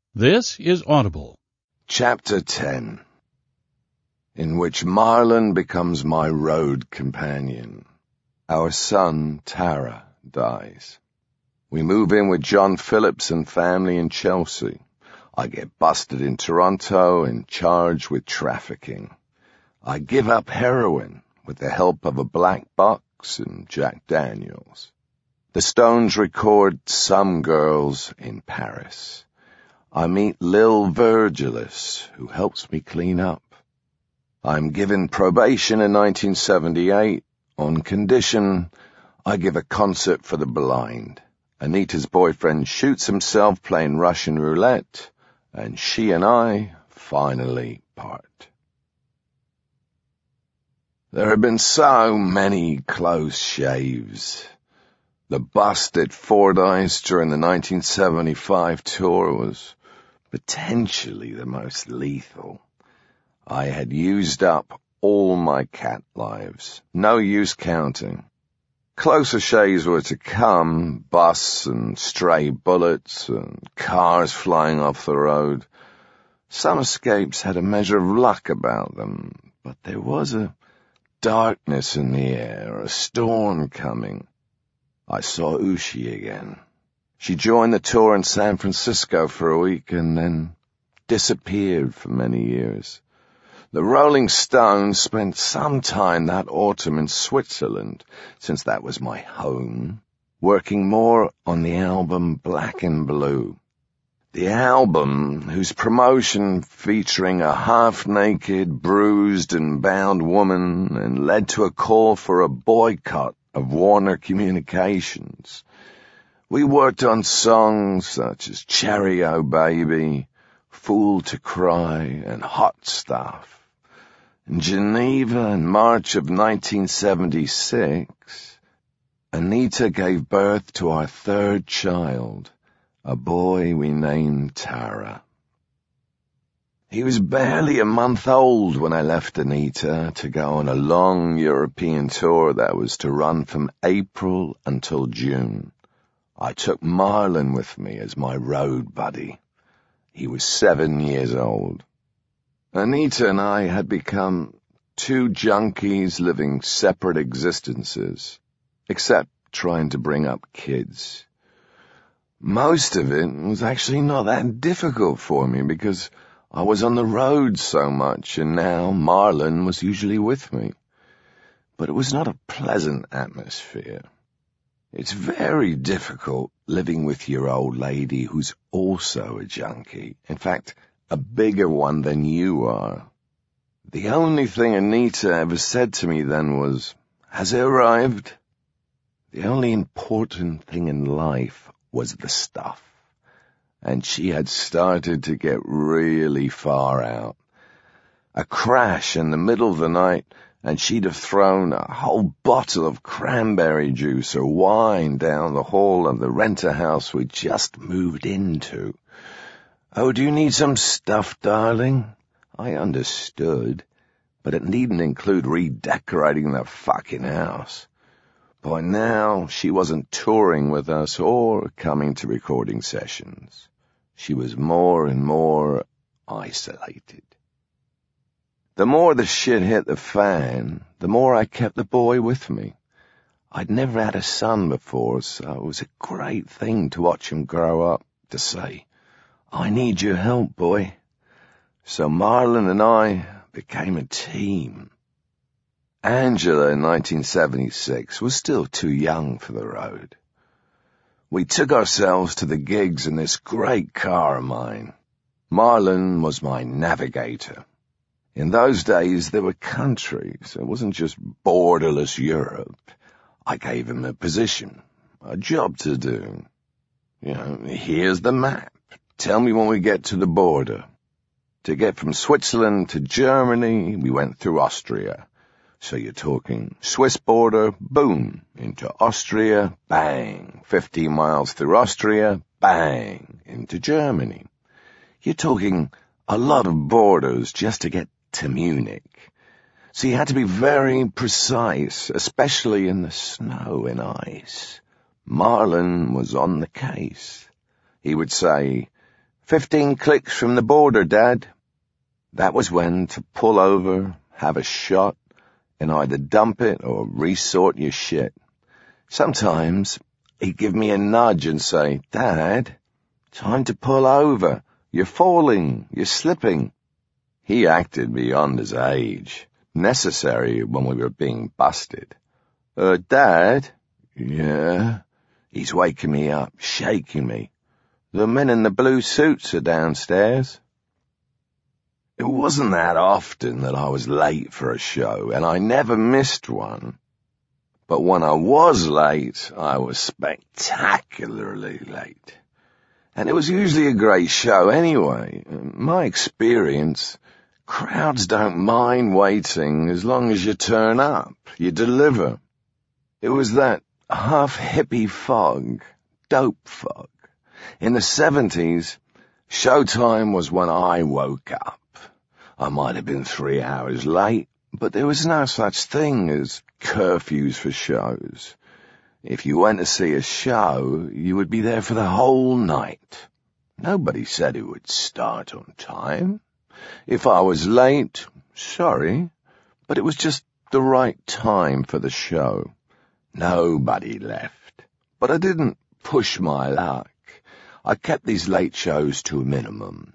This is Audible. Chapter 10, in which Marlon becomes my road companion. Our son, Tara, dies. We move in with John Phillips and family in Chelsea. I get busted in Toronto and charged with trafficking. I give up heroin with the help of a black box and Jack Daniels. The Stones record Some Girls in Paris. I meet Lil Virgilus, who helps me clean up. I'm given probation in 1978 on condition I give a concert for the blind. Anita's boyfriend shoots himself playing Russian roulette, and she and I finally part. There have been so many close shaves. The bust at Fordyce during the 1975 tour was potentially the most lethal. I had used up all my cat lives. No use counting. Closer shaves were to come, busts and stray bullets and cars flying off the road. Some escapes had a measure of luck about them, but there was a darkness in the air, a storm coming. I saw Ushi again. She joined the tour in San Francisco for a week and then disappeared for many years. The Rolling Stones spent some time that autumn in Switzerland, since that was my home, working more on the album Black and Blue. The album, whose promotion featuring a half-naked, bruised and bound woman and led to a call for a boycott of Warner Communications. We worked on songs such as Cherry O Baby, Fool to Cry, and Hot Stuff. In Geneva in March of 1976, Anita gave birth to our third child, a boy we named Tara. He was barely a month old when I left Anita to go on a long European tour that was to run from April until June. I took Marlon with me as my road buddy. He was 7 years old. Anita and I had become two junkies living separate existences, except trying to bring up kids. Most of it was actually not that difficult for me because I was on the road so much, and now Marlon was usually with me. But it was not a pleasant atmosphere. It's very difficult living with your old lady who's also a junkie. In fact, a bigger one than you are. The only thing Anita ever said to me then was, "Has it arrived?" The only important thing in life was the stuff. And she had started to get really far out. A crash in the middle of the night, and she'd have thrown a whole bottle of cranberry juice or wine down the hall of the renter house we'd just moved into. "Oh, do you need some stuff, darling?" I understood, but it needn't include redecorating the fucking house. By now, she wasn't touring with us or coming to recording sessions. She was more and more isolated. The more the shit hit the fan, the more I kept the boy with me. I'd never had a son before, so it was a great thing to watch him grow up, to say, "I need your help, boy." So Marlon and I became a team. Angela in 1976 was still too young for the road. We took ourselves to the gigs in this great car of mine. Marlon was my navigator. In those days, there were countries. It wasn't just borderless Europe. I gave him a position, a job to do. Here's the map. Tell me when we get to the border. To get from Switzerland to Germany, we went through Austria. So you're talking Swiss border, boom, into Austria, bang, 15 miles through Austria, bang, into Germany. You're talking a lot of borders just to get to Munich. So you had to be very precise, especially in the snow and ice. Marlon was on the case. He would say, 15 clicks from the border, Dad." That was when to pull over, have a shot, and either dump it or resort your shit. Sometimes he'd give me a nudge and say, "Dad, time to pull over. You're falling. You're slipping." He acted beyond his age, necessary when we were being busted. "Dad?" "Yeah?" He's waking me up, shaking me. "The men in the blue suits are downstairs." It wasn't that often that I was late for a show, and I never missed one. But when I was late, I was spectacularly late. And it was usually a great show anyway. In my experience, crowds don't mind waiting as long as you turn up, you deliver. It was that half-hippie fog, dope fog. In the 70s, showtime was when I woke up. I might have been 3 hours late, but there was no such thing as curfews for shows. If you went to see a show, you would be there for the whole night. Nobody said it would start on time. If I was late, sorry, but it was just the right time for the show. Nobody left, but I didn't push my luck. I kept these late shows to a minimum.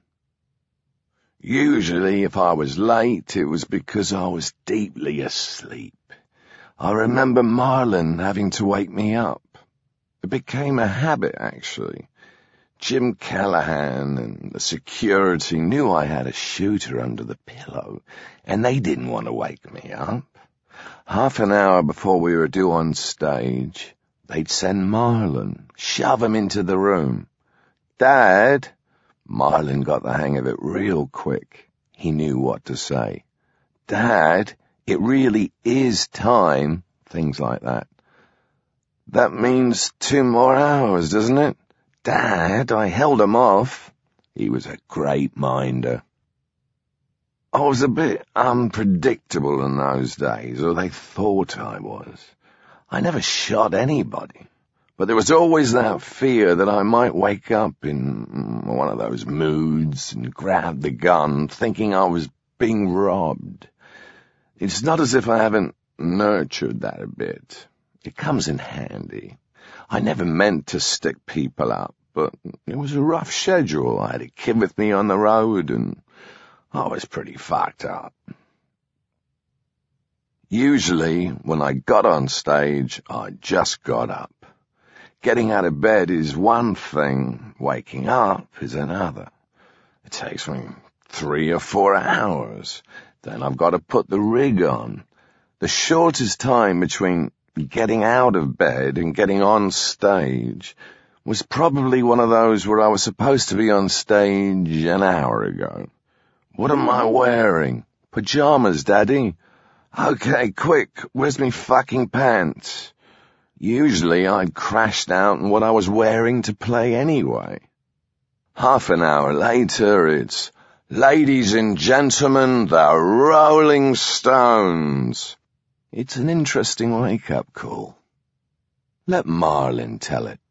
Usually, if I was late, it was because I was deeply asleep. I remember Marlon having to wake me up. It became a habit, actually. Jim Callahan and the security knew I had a shooter under the pillow, and they didn't want to wake me up. Half an hour before we were due on stage, they'd send Marlon, shove him into the room. "Dad!" Marlon got the hang of it real quick. He knew what to say. "Dad, it really is time," things like that. "That means 2 more hours, doesn't it?" "Dad, I held him off." He was a great minder. I was a bit unpredictable in those days, or they thought I was. I never shot anybody, but there was always that fear that I might wake up in one of those moods and grab the gun, thinking I was being robbed. It's not as if I haven't nurtured that a bit. It comes in handy. I never meant to stick people up, but it was a rough schedule. I had a kid with me on the road, and I was pretty fucked up. Usually, when I got on stage, I just got up. Getting out of bed is one thing, waking up is another. It takes me 3 or 4 hours. Then I've got to put the rig on. The shortest time between getting out of bed and getting on stage was probably one of those where I was supposed to be on stage an hour ago. "What am I wearing?" "Pajamas, Daddy." "Okay, quick, where's me fucking pants?" Usually I'd crashed out in what I was wearing to play anyway. Half an hour later, it's, "Ladies and gentlemen, the Rolling Stones." It's an interesting wake-up call. Let Marlon tell it.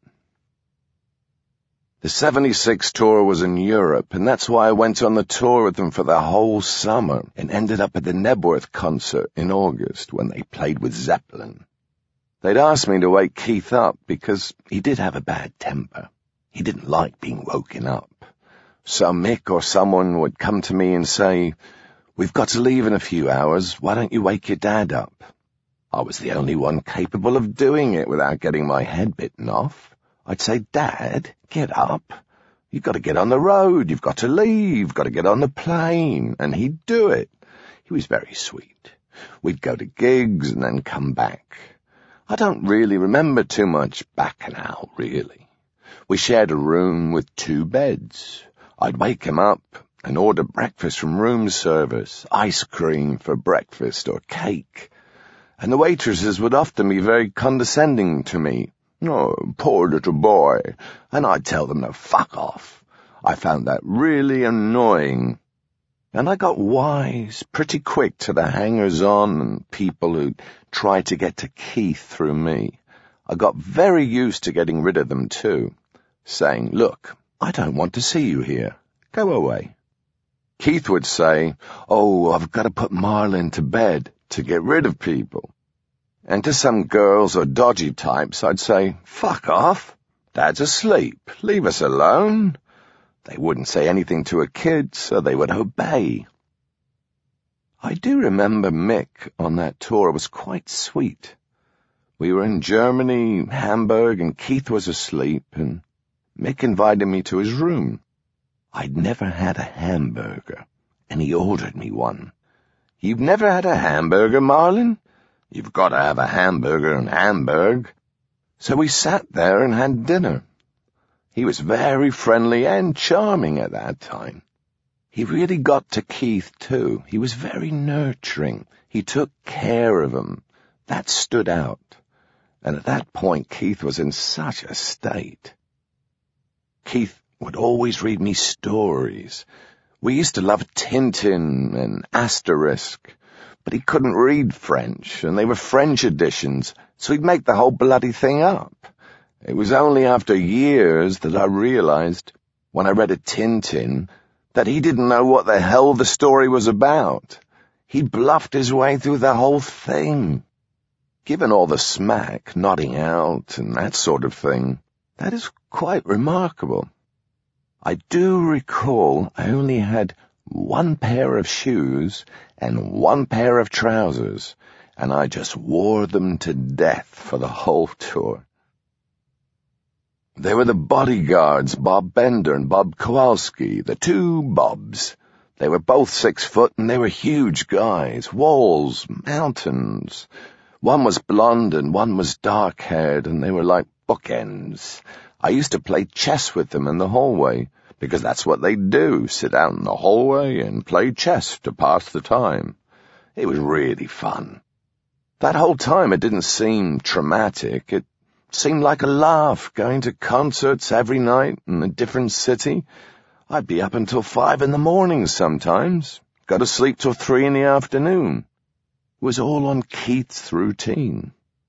The 76 tour was in Europe, and that's why I went on the tour with them for the whole summer and ended up at the Nebworth concert in August when they played with Zeppelin. They'd asked me to wake Keith up because he did have a bad temper. He didn't like being woken up. So Mick or someone would come to me and say, "We've got to leave in a few hours. Why don't you wake your dad up?" I was the only one capable of doing it without getting my head bitten off. I'd say, "Dad, get up. You've got to get on the road. You've got to leave. You've got to get on the plane." And he'd do it. He was very sweet. We'd go to gigs and then come back. I don't really remember too much back now, really. We shared a room with 2 beds. I'd wake him up and order breakfast from room service, ice cream for breakfast or cake. And the waitresses would often be very condescending to me. "Oh, poor little boy," and I'd tell them to fuck off. I found that really annoying. And I got wise pretty quick to the hangers-on and people who'd try to get to Keith through me. I got very used to getting rid of them too, saying, "Look, I don't want to see you here. Go away. Keith would say, oh, I've got to put Marlin to bed to get rid of people. And to some girls or dodgy types, I'd say, fuck off. Dad's asleep. Leave us alone. They wouldn't say anything to a kid, so they would obey. I do remember Mick on that tour was quite sweet. We were in Germany, Hamburg, and Keith was asleep, and Mick invited me to his room. I'd never had a hamburger, and he ordered me one. You've never had a hamburger, Marlin? You've got to have a hamburger in Hamburg. So we sat there and had dinner. He was very friendly and charming at that time. He really got to Keith, too. He was very nurturing. He took care of him. That stood out. And at that point, Keith was in such a state. Keith would always read me stories. We used to love Tintin and Asterisk, but he couldn't read French, and they were French editions, so he'd make the whole bloody thing up. It was only after years that I realized, when I read a Tintin, that he didn't know what the hell the story was about. He bluffed his way through the whole thing. Given all the smack, nodding out, and that sort of thing, that is quite remarkable. I do recall I only had one pair of shoes and one pair of trousers, and I just wore them to death for the whole tour. They were the bodyguards, Bob Bender and Bob Kowalski, the two Bobs. They were both 6 foot, and they were huge guys, walls, mountains. One was blonde and one was dark-haired, and they were like bookends. I used to play chess with them in the hallway, because that's what they do, sit out in the hallway and play chess to pass the time. It was really fun. That whole time it didn't seem traumatic. It seemed like a laugh, going to concerts every night in a different city. I'd be up until 5 a.m. sometimes, go to sleep till 3 p.m. It was all on Keith's routine.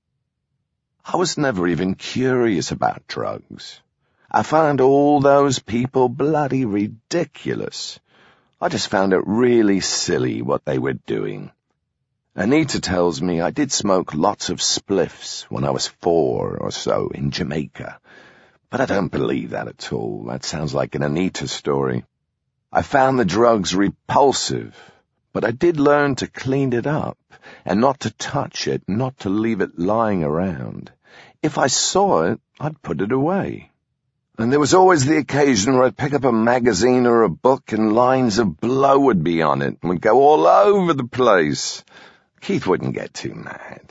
I was never even curious about drugs. I found all those people bloody ridiculous. I just found it really silly what they were doing. Anita tells me I did smoke lots of spliffs when I was 4 or so in Jamaica, but I don't believe that at all. That sounds like an Anita story. I found the drugs repulsive, but I did learn to clean it up and not to touch it, not to leave it lying around. If I saw it, I'd put it away. And there was always the occasion where I'd pick up a magazine or a book and lines of blow would be on it and would go all over the place. Keith wouldn't get too mad.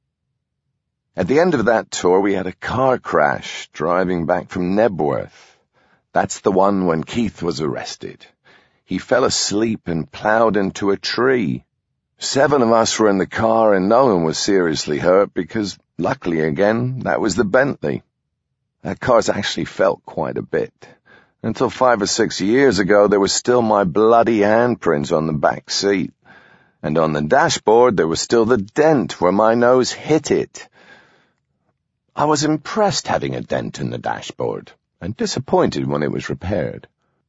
At the end of that tour, we had a car crash driving back from Nebworth. That's the one when Keith was arrested. He fell asleep and plowed into a tree. 7 of us were in the car and no one was seriously hurt because, luckily again, that was the Bentley. That car's actually felt quite a bit. Until 5 or 6 years ago, there was still my bloody handprints on the back seat. And on the dashboard, there was still the dent where my nose hit it. I was impressed having a dent in the dashboard, and disappointed when it was repaired.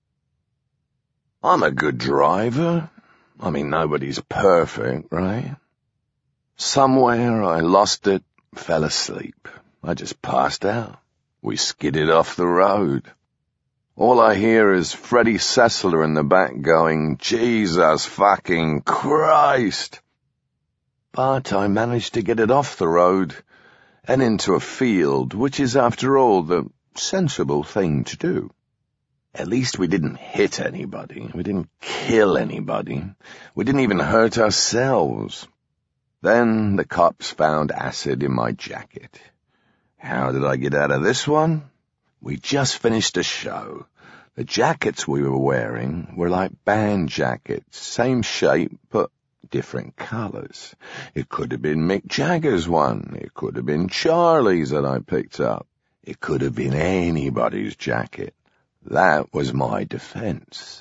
I'm a good driver. I mean, nobody's perfect, right? Somewhere I lost it, fell asleep. I just passed out. We skidded off the road. All I hear is Freddie Sessler in the back going, Jesus fucking Christ! But I managed to get it off the road and into a field, which is, after all, the sensible thing to do. At least we didn't hit anybody. We didn't kill anybody. We didn't even hurt ourselves. Then the cops found acid in my jacket. How did I get out of this one? We just finished a show. The jackets we were wearing were like band jackets, same shape, but different colors. It could have been Mick Jagger's one. It could have been Charlie's that I picked up. It could have been anybody's jacket. That was my defense.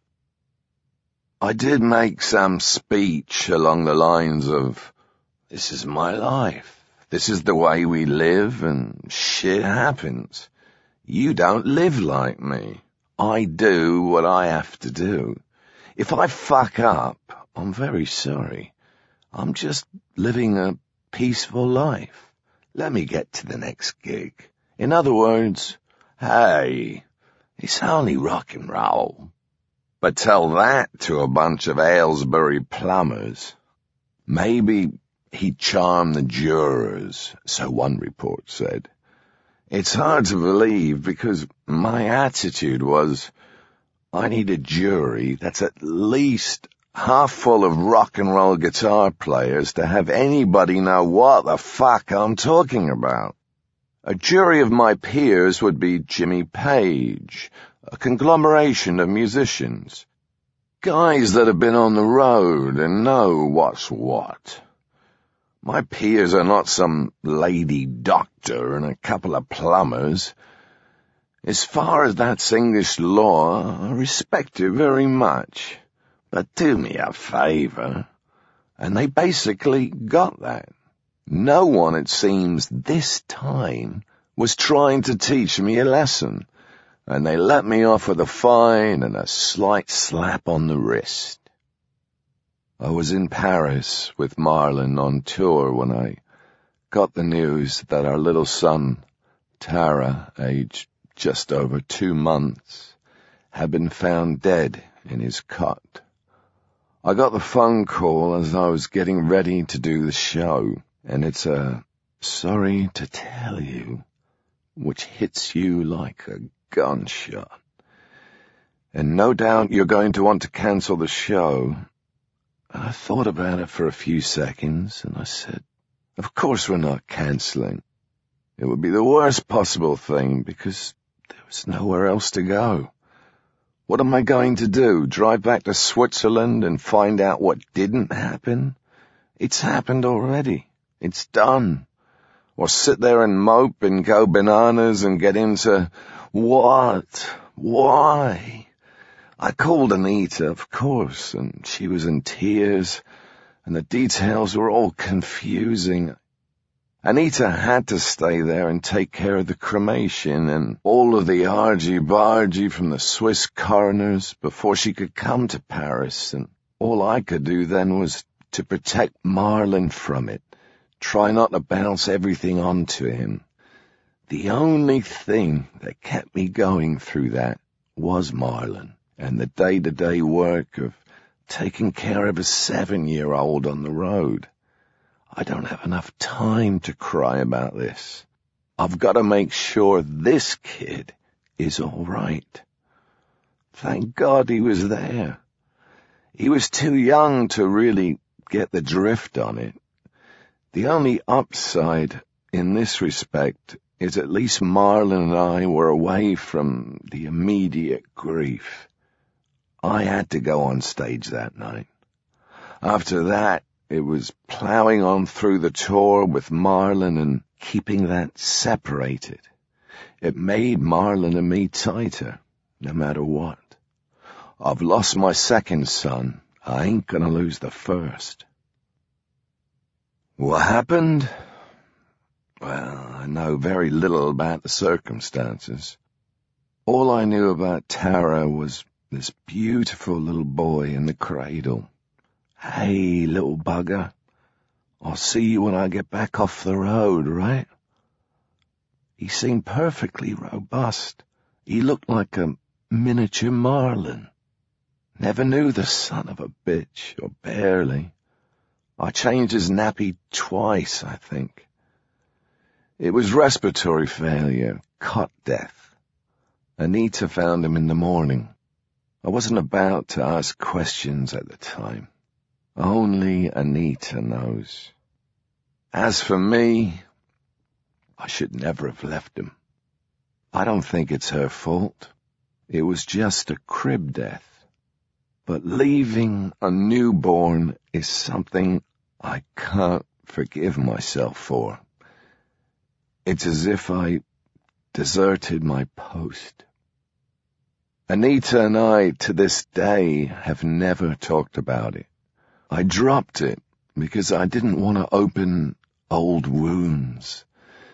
I did make some speech along the lines of, this is my life. This is the way we live, and shit happens. You don't live like me. I do what I have to do. If I fuck up, I'm very sorry. I'm just living a peaceful life. Let me get to the next gig. In other words, hey, it's only rock and roll. But tell that to a bunch of Aylesbury plumbers. Maybe he'd charm the jurors, so one report said. It's hard to believe because my attitude was, I need a jury that's at least half full of rock and roll guitar players to have anybody know what the fuck I'm talking about. A jury of my peers would be Jimmy Page, a conglomeration of musicians, guys that have been on the road and know what's what. My peers are not some lady doctor and a couple of plumbers. As far as that's English law, I respect it very much. But do me a favour. And they basically got that. No one, it seems, this time was trying to teach me a lesson, and they let me off with a fine and a slight slap on the wrist. I was in Paris with Marlon on tour when I got the news that our little son, Tara, aged just over 2 months, had been found dead in his cot. I got the phone call as I was getting ready to do the show, and it's a sorry to tell you, which hits you like a gunshot. And no doubt you're going to want to cancel the show. I thought about it for a few seconds, and I said, of course we're not cancelling. It would be the worst possible thing, because there was nowhere else to go. What am I going to do, drive back to Switzerland and find out what didn't happen? It's happened already. It's done. Or sit there and mope and go bananas and get into, what? Why? I called Anita, of course, and she was in tears, and the details were all confusing. Anita had to stay there and take care of the cremation and all of the argy-bargy from the Swiss coroners before she could come to Paris, and all I could do then was to protect Marlon from it, try not to bounce everything onto him. The only thing that kept me going through that was Marlon, and the day-to-day work of taking care of a 7-year-old on the road. I don't have enough time to cry about this. I've got to make sure this kid is all right. Thank God he was there. He was too young to really get the drift on it. The only upside in this respect is at least Marlon and I were away from the immediate grief. I had to go on stage that night. After that, it was ploughing on through the tour with Marlon and keeping that separated. It made Marlon and me tighter, no matter what. I've lost my second son. I ain't gonna lose the first. What happened? Well, I know very little about the circumstances. All I knew about Tara was this beautiful little boy in the cradle. Hey, little bugger, I'll see you when I get back off the road, right? He seemed perfectly robust. He looked like a miniature Marlin. Never knew the son of a bitch, or barely. I changed his nappy twice, I think. It was respiratory failure, cot death. Anita found him in the morning. I wasn't about to ask questions at the time. Only Anita knows. As for me, I should never have left him. I don't think it's her fault. It was just a crib death. But leaving a newborn is something I can't forgive myself for. It's as if I deserted my post. Anita and I, to this day, have never talked about it. I dropped it because I didn't want to open old wounds.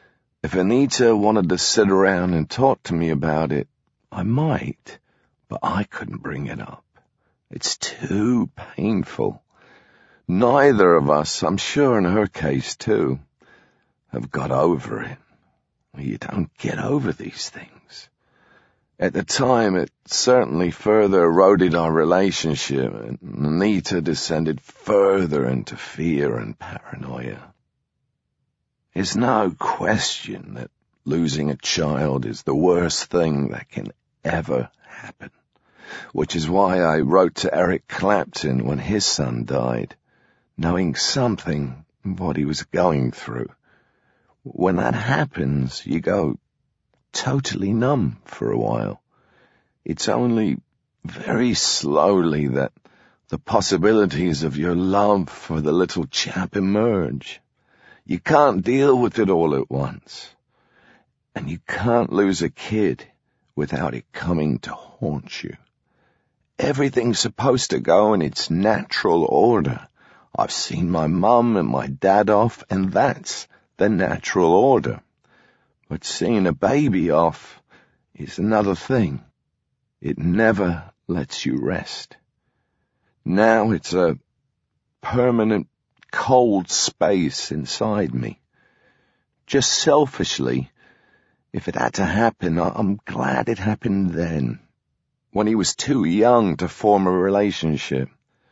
If Anita wanted to sit around and talk to me about it, I might, but I couldn't bring it up. It's too painful. Neither of us, I'm sure in her case too, have got over it. You don't get over these things. At the time, it certainly further eroded our relationship, and Anita descended further into fear and paranoia. There's no question that losing a child is the worst thing that can ever happen, which is why I wrote to Eric Clapton when his son died, knowing something of what he was going through. When that happens, you go totally numb for a while. It's only very slowly that the possibilities of your love for the little chap emerge. You can't deal with it all at once. And you can't lose a kid without it coming to haunt you. Everything's supposed to go in its natural order. I've seen my mum and my dad off, and that's the natural order. But seeing a baby off is another thing. It never lets you rest. Now it's a permanent cold space inside me. Just selfishly, if it had to happen, I'm glad it happened then, when he was too young to form a relationship.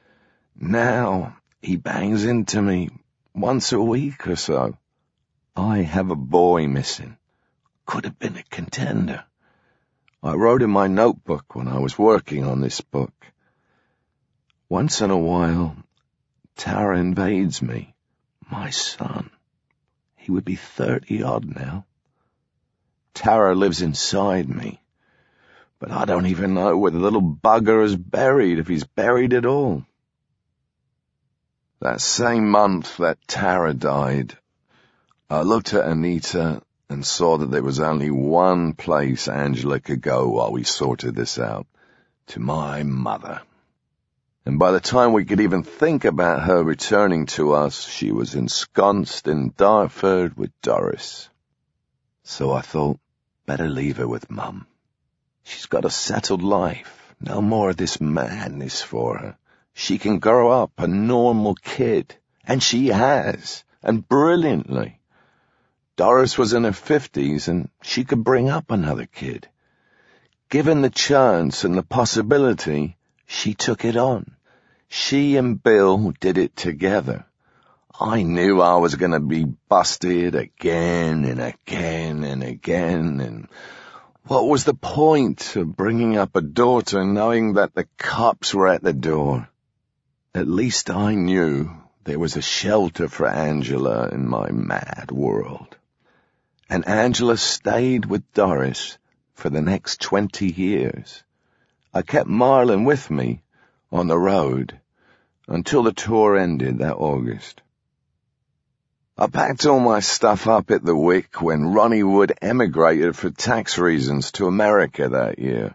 Now he bangs into me once a week or so. I have a boy missing. Could have been a contender. I wrote in my notebook when I was working on this book. Once in a while, Tara invades me. My son. He would be 30-odd now. Tara lives inside me, but I don't even know where the little bugger is buried, if he's buried at all. That same month that Tara died, I looked at Anita and saw that there was only one place Angela could go while we sorted this out, to my mother. And by the time we could even think about her returning to us, she was ensconced in Dartford with Doris. So I thought, better leave her with Mum. She's got a settled life, no more of this madness for her. She can grow up a normal kid, and she has, and brilliantly. Doris was in her 50s, and she could bring up another kid. Given the chance and the possibility, she took it on. She and Bill did it together. I knew I was going to be busted again and again and again, and what was the point of bringing up a daughter knowing that the cops were at the door? At least I knew there was a shelter for Angela in my mad world. And Angela stayed with Doris for the next 20 years. I kept Marlon with me on the road until the tour ended that August. I packed all my stuff up at the Wick when Ronnie Wood emigrated for tax reasons to America that year,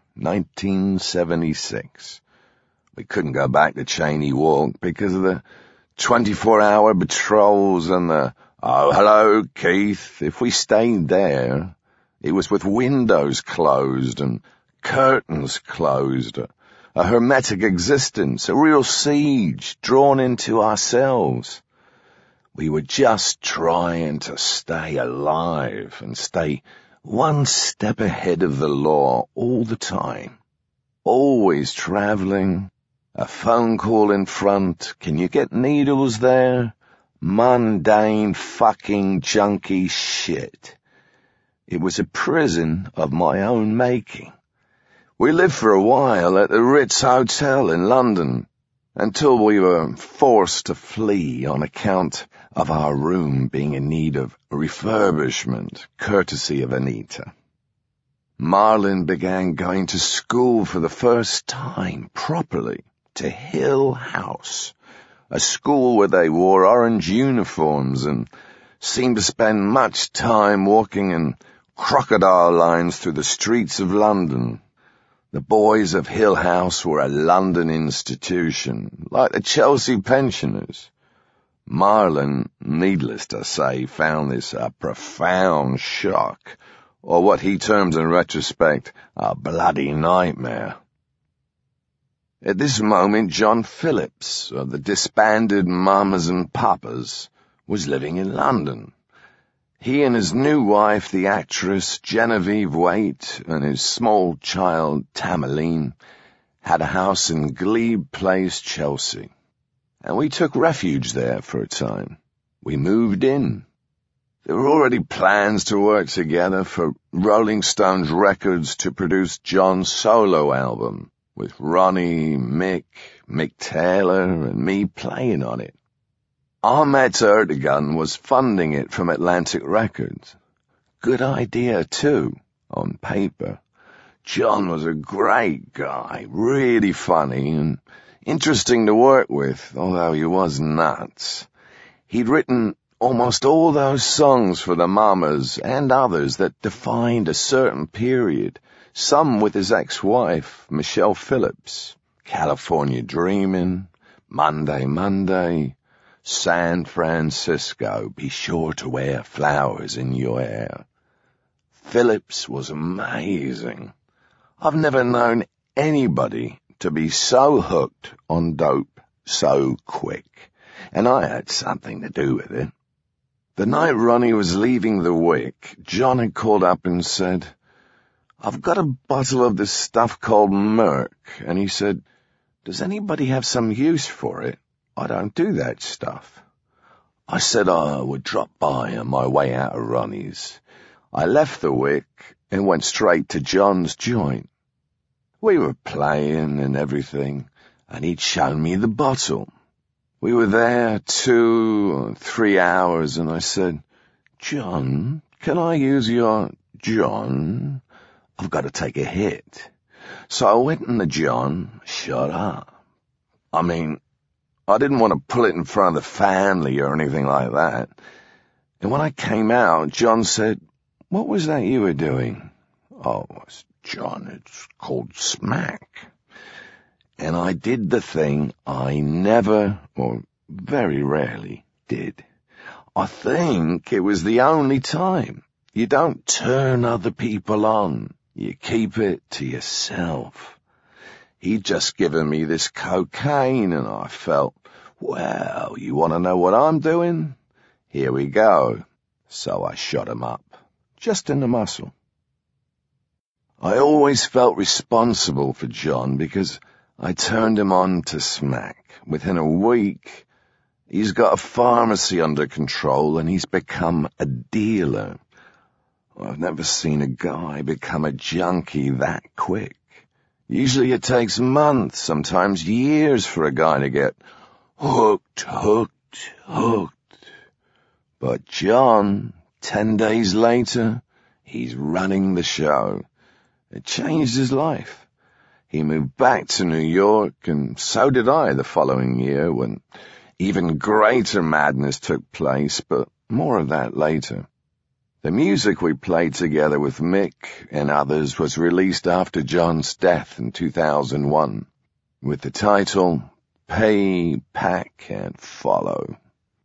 1976. We couldn't go back to Cheney Walk because of the 24-hour patrols and the, "Oh, hello, Keith." If we stayed there, it was with windows closed and curtains closed, a hermetic existence, a real siege drawn into ourselves. We were just trying to stay alive and stay one step ahead of the law all the time. Always traveling, a phone call in front, "Can you get needles there?" Mundane fucking junky shit. It was a prison of my own making. We lived for a while at the Ritz Hotel in London, until we were forced to flee on account of our room being in need of refurbishment, courtesy of Anita. Marlon began going to school for the first time, properly, to Hill House, a school where they wore orange uniforms and seemed to spend much time walking in crocodile lines through the streets of London. The boys of Hill House were a London institution, like the Chelsea pensioners. Marlon, needless to say, found this a profound shock, or what he terms in retrospect, a bloody nightmare. At this moment, John Phillips, of the disbanded Mamas and Papas, was living in London. He and his new wife, the actress Genevieve Waite, and his small child, Tamerlane, had a house in Glebe Place, Chelsea, and we took refuge there for a time. We moved in. There were already plans to work together for Rolling Stones Records to produce John's solo album, with Ronnie, Mick Taylor, and me playing on it. Ahmet Ertegun was funding it from Atlantic Records. Good idea, too, on paper. John was a great guy, really funny and interesting to work with, although he was nuts. He'd written almost all those songs for the Mamas and others that defined a certain period, some with his ex-wife, Michelle Phillips, California Dreamin', Monday, San Francisco, be sure to wear flowers in your hair. Phillips was amazing. I've never known anybody to be so hooked on dope so quick, and I had something to do with it. The night Ronnie was leaving the Wick, John had called up and said, "I've got a bottle of this stuff called Merc," and he said, "Does anybody have some use for it? I don't do that stuff." I said I would drop by on my way out of Ronnie's. I left the Wick and went straight to John's joint. We were playing and everything, and he'd shown me the bottle. We were there 2 or 3 hours, and I said, "John, can I use your John? I've got to take a hit." So I went in the John, shut up. I mean, I didn't want to pull it in front of the family or anything like that. And when I came out, John said, "What was that you were doing?" "Oh, John, it's called smack." And I did the thing I never, or very rarely, did. I think it was the only time. You don't turn other people on. You keep it to yourself. He'd just given me this cocaine, and I felt, well, you want to know what I'm doing? Here we go. So I shot him up, just in the muscle. I always felt responsible for John because I turned him on to smack. Within a week, he's got a pharmacy under control and he's become a dealer. I've never seen a guy become a junkie that quick. Usually it takes months, sometimes years for a guy to get hooked. But John, 10 days later, he's running the show. It changed his life. He moved back to New York, and so did I the following year, when even greater madness took place, but more of that later. The music we played together with Mick and others was released after John's death in 2001, with the title Pay, Pack, and Follow.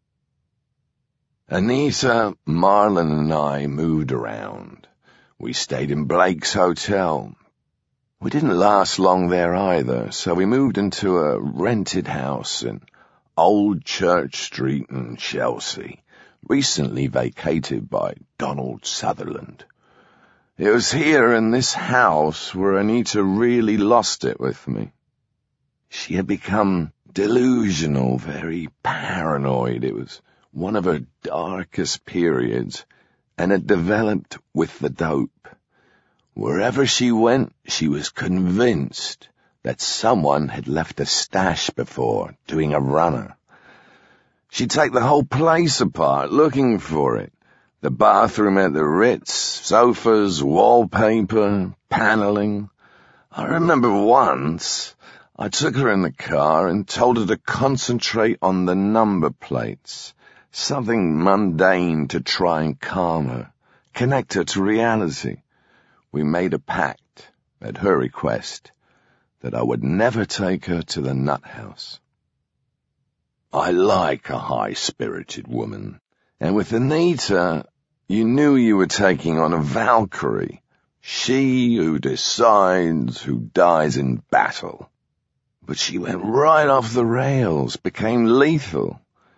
Anita, Marlon, and I moved around. We stayed in Blake's Hotel. We didn't last long there either, so we moved into a rented house in Old Church Street in Chelsea, recently vacated by Donald Sutherland. It was here in this house where Anita really lost it with me. She had become delusional, very paranoid. It was one of her darkest periods, and it developed with the dope. Wherever she went, she was convinced that someone had left a stash before, doing a runner. She'd take the whole place apart, looking for it. The bathroom at the Ritz, sofas, wallpaper, paneling. I remember once I took her in the car and told her to concentrate on the number plates, something mundane to try and calm her, connect her to reality. We made a pact, at her request, that I would never take her to the nut house. I like a high-spirited woman. And with Anita, you knew you were taking on a Valkyrie. She who decides, who dies in battle. But she went right off the rails, became lethal.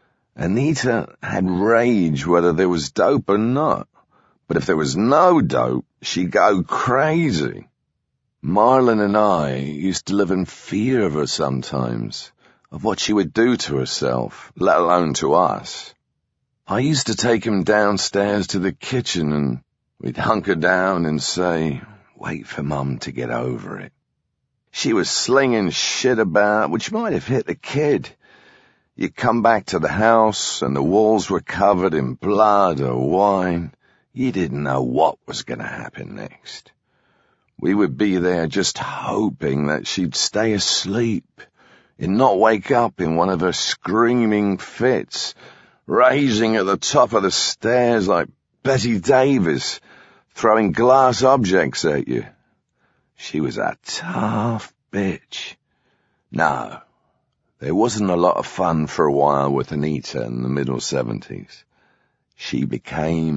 Anita had rage whether there was dope or not. But if there was no dope, she'd go crazy. Marlon and I used to live in fear of her sometimes, of what she would do to herself, let alone to us. I used to take him downstairs to the kitchen and we'd hunker down and say, wait for Mum to get over it. She was slinging shit about which might have hit a kid. You'd come back to the house and the walls were covered in blood or wine. You didn't know what was going to happen next. We would be there just hoping that she'd stay asleep and not wake up in one of her screaming fits, raising at the top of the stairs like Betty Davis, throwing glass objects at you. She was a tough bitch. No, there wasn't a lot of fun for a while with Anita in the middle 70s. She became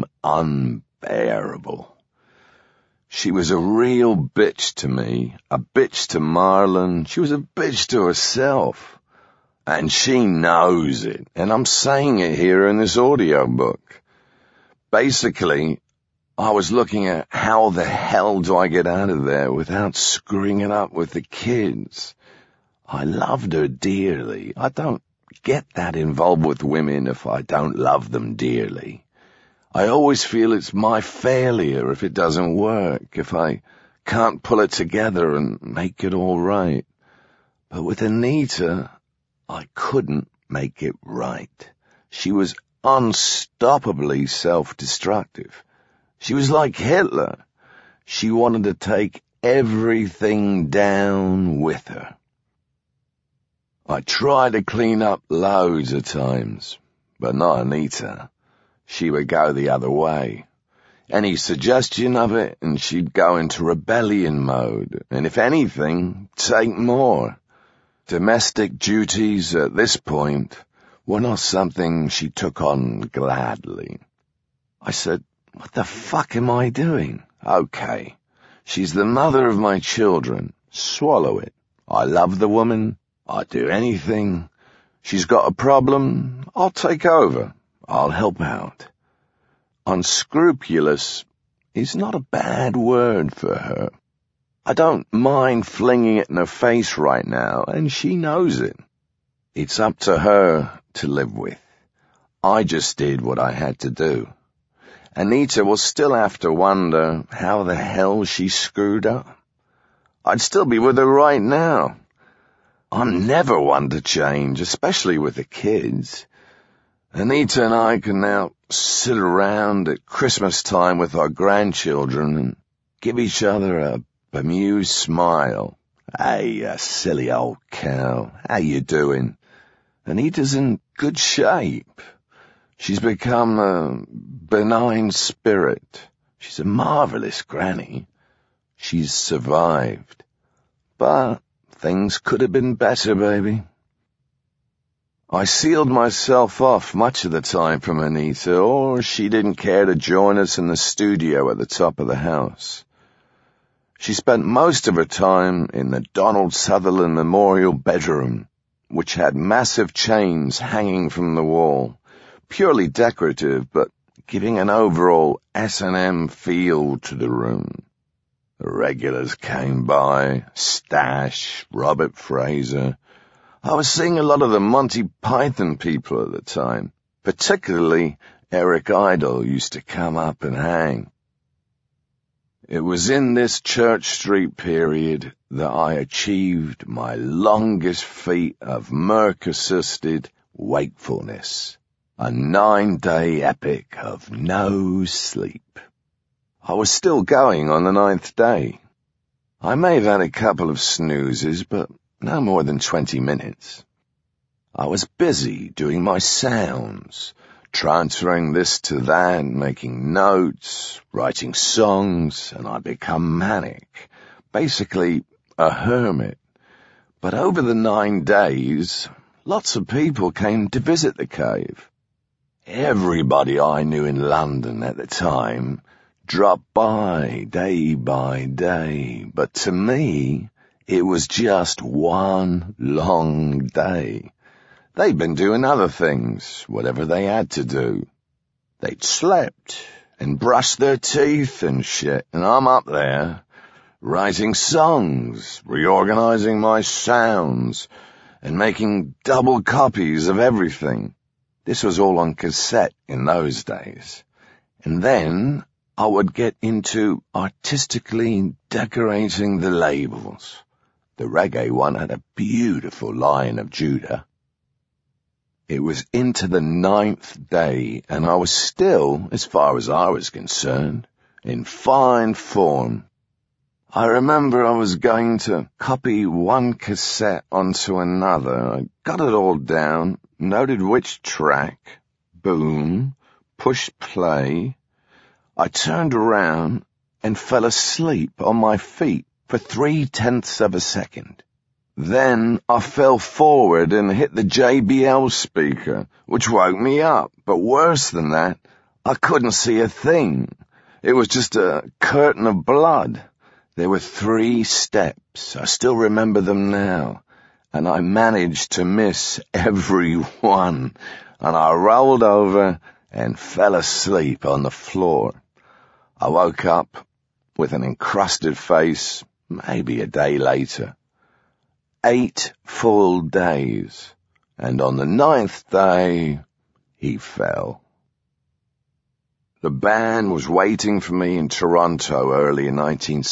unbearable. She was a real bitch to me, a bitch to Marlon. She was a bitch to herself. And she knows it, and I'm saying it here in this audiobook. Basically, I was looking at how the hell do I get out of there without screwing it up with the kids. I loved her dearly. I don't get that involved with women if I don't love them dearly. I always feel it's my failure if it doesn't work, if I can't pull it together and make it all right. But with Anita, I couldn't make it right. She was unstoppably self-destructive. She was like Hitler. She wanted to take everything down with her. I tried to clean up loads of times, but not Anita. She would go the other way. Any suggestion of it, and she'd go into rebellion mode, and if anything, take more. Domestic duties at this point were not something she took on gladly. I said, what the fuck am I doing? Okay, she's the mother of my children. Swallow it. I love the woman. I'd do anything. She's got a problem. I'll take over. I'll help out. Unscrupulous is not a bad word for her. I don't mind flinging it in her face right now, and she knows it. It's up to her to live with. I just did what I had to do. Anita will still have to wonder how the hell she screwed up. I'd still be with her right now. I'm never one to change, especially with the kids. Anita and I can now sit around at Christmas time with our grandchildren and give each other a bemused smile. Hey, you silly old cow, how you doing? Anita's in good shape. She's become a benign spirit. She's a marvelous granny. She's survived. But things could have been better, baby. I sealed myself off much of the time from Anita, or she didn't care to join us in the studio at the top of the house. She spent most of her time in the Donald Sutherland Memorial bedroom, which had massive chains hanging from the wall, purely decorative, but giving an overall S&M feel to the room. The regulars came by, Stash, Robert Fraser. I was seeing a lot of the Monty Python people at the time. Particularly Eric Idle used to come up and hang. It was in this Church Street period that I achieved my longest feat of Merc-assisted wakefulness, a 9-day epic of no sleep. I was still going on the 9th day. I may have had a couple of snoozes, but no more than 20 minutes. I was busy doing my sounds, transferring this to that, making notes, writing songs, and I'd become manic, basically a hermit. But over the 9 days, lots of people came to visit the cave. Everybody I knew in London at the time dropped by day, but to me, it was just one long day. They'd been doing other things, whatever they had to do. They'd slept and brushed their teeth and shit, and I'm up there, writing songs, reorganizing my sounds, and making double copies of everything. This was all on cassette in those days. And then I would get into artistically decorating the labels. The reggae one had a beautiful Lion of Judah. It was into the 9th day, and I was still, as far as I was concerned, in fine form. I remember I was going to copy one cassette onto another. I got it all down, noted which track, boom, pushed play. I turned around and fell asleep on my feet for 0.3 of a second. Then I fell forward and hit the JBL speaker, which woke me up. But worse than that, I couldn't see a thing. It was just a curtain of blood. There were 3 steps. I still remember them now. And I managed to miss every one. And I rolled over and fell asleep on the floor. I woke up with an encrusted face, maybe a day later. 8 full days, and on the 9th day, he fell. The band was waiting for me in Toronto early in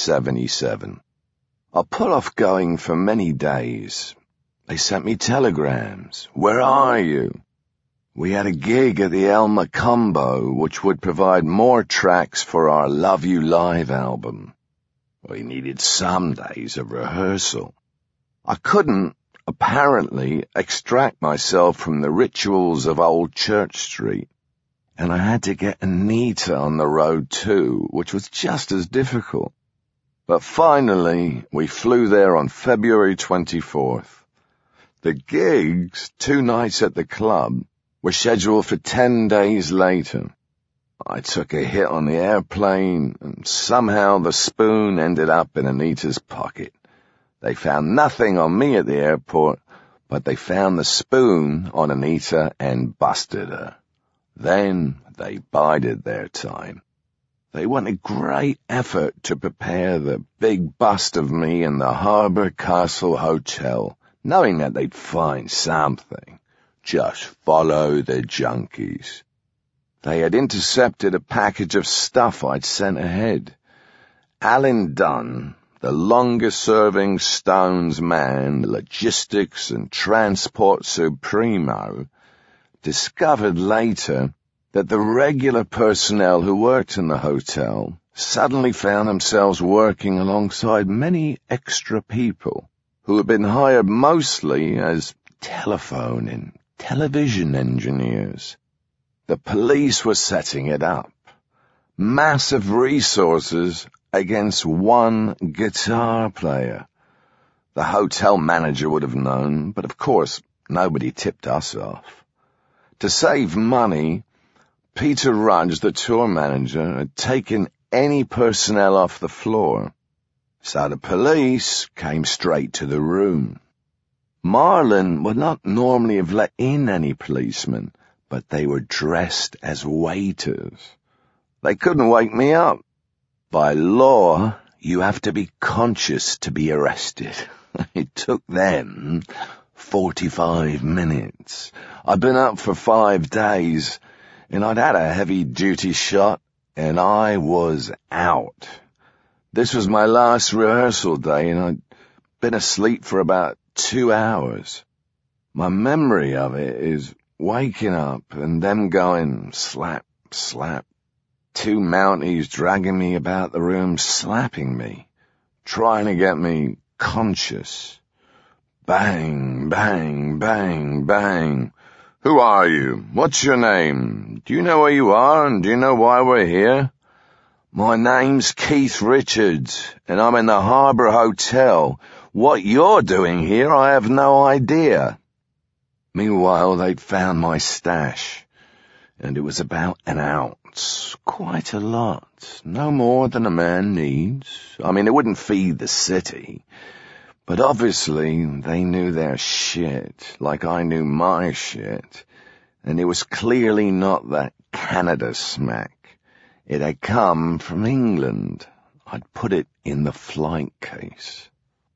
1977. I put off going for many days. They sent me telegrams. Where are you? We had a gig at the El Macumbo, which would provide more tracks for our Love You Live album. We needed some days of rehearsal. I couldn't, apparently, extract myself from the rituals of Old Church Street, and I had to get Anita on the road too, which was just as difficult. But finally, we flew there on February 24th. The gigs, 2 nights at the club, were scheduled for 10 days later. I took a hit on the airplane, and somehow the spoon ended up in Anita's pocket. They found nothing on me at the airport, but they found the spoon on Anita and busted her. Then they bided their time. They went a great effort to prepare the big bust of me in the Harbour Castle Hotel, knowing that they'd find something. Just follow the junkies. They had intercepted a package of stuff I'd sent ahead. Alan Dunn, the longest-serving Stones man, logistics and transport supremo, discovered later that the regular personnel who worked in the hotel suddenly found themselves working alongside many extra people who had been hired mostly as telephone and television engineers. The police were setting it up. Massive resources against one guitar player. The hotel manager would have known, but of course nobody tipped us off. To save money, Peter Rudge, the tour manager, had taken any personnel off the floor, so the police came straight to the room. Marlin would not normally have let in any policemen, but they were dressed as waiters. They couldn't wake me up. By law, you have to be conscious to be arrested. It took them 45 minutes. I'd been up for 5 days, and I'd had a heavy-duty shot, and I was out. This was my last rehearsal day, and I'd been asleep for about 2 hours. My memory of it is waking up and them going slap, slap. 2 Mounties dragging me about the room, slapping me, trying to get me conscious. Bang, bang, bang, bang. Who are you? What's your name? Do you know where you are, and do you know why we're here? My name's Keith Richards, and I'm in the Harbour Hotel. What you're doing here, I have no idea. Meanwhile, they'd found my stash, and it was about an ounce. Quite a lot. No more than a man needs. I mean, it wouldn't feed the city. But obviously, they knew their shit, like I knew my shit. And it was clearly not that Canada smack. It had come from England. I'd put it in the flight case.